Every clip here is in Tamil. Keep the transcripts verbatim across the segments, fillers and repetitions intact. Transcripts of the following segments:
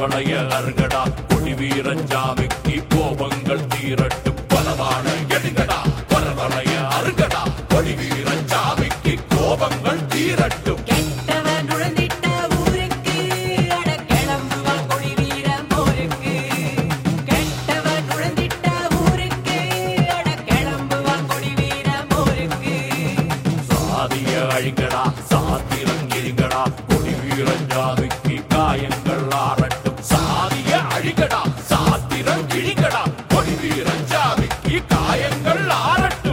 வளைய அருங்கடா கொடி வீரஞ்சாமிக்கு கோபங்கள் தீரட்டும் பலவான எடுங்கடா பரவளைய அருங்கடா கொடி வீரஞ்சாமிக்கு கோபங்கள் தீரட்டும் அழிங்கடா சாத்திரங்கிரிங்கடா கொடி வீரஞ்சாமிக்கு காயங்கள் ஆறட்டும் சாதிய அழிங்கடா சாத்திரம் கிழிங்கடா கொடி வீரஞ்சாமிக்கு காயங்கள் ஆறட்டும்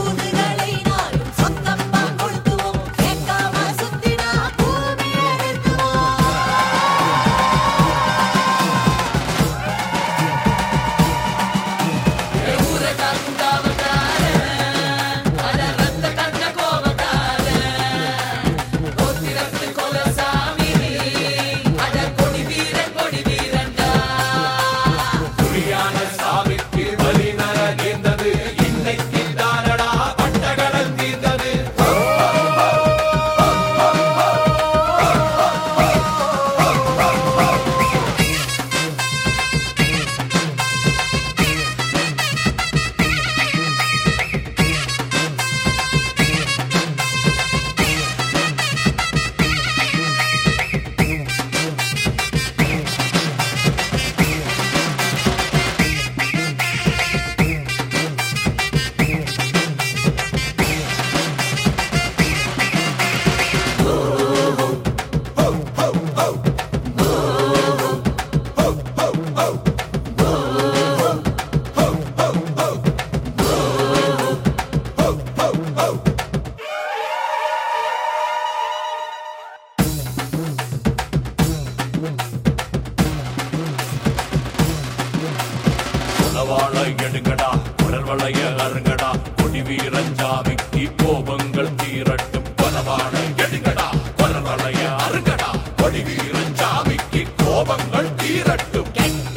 எடுங்கடா குரல்வளைய அருங்கடா கொடி வீரஞ்சாமிக்கு கோபங்கள் தீரட்டும் பலவான எடுங்கடா குரல்வளைய அருங்கடா கொடி வீரஞ்சாமிக்கு கோபங்கள் தீரட்டும்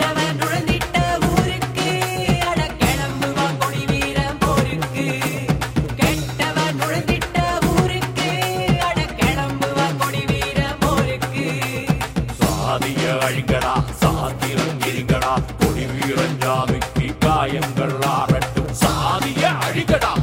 சாதிய அழிங்கடா சாத்திரங்கிரிங்கடா கொடி வீரஞ்சாமிக்கு காயங்கள் ஆறட்டும் சாதிய அழிகடா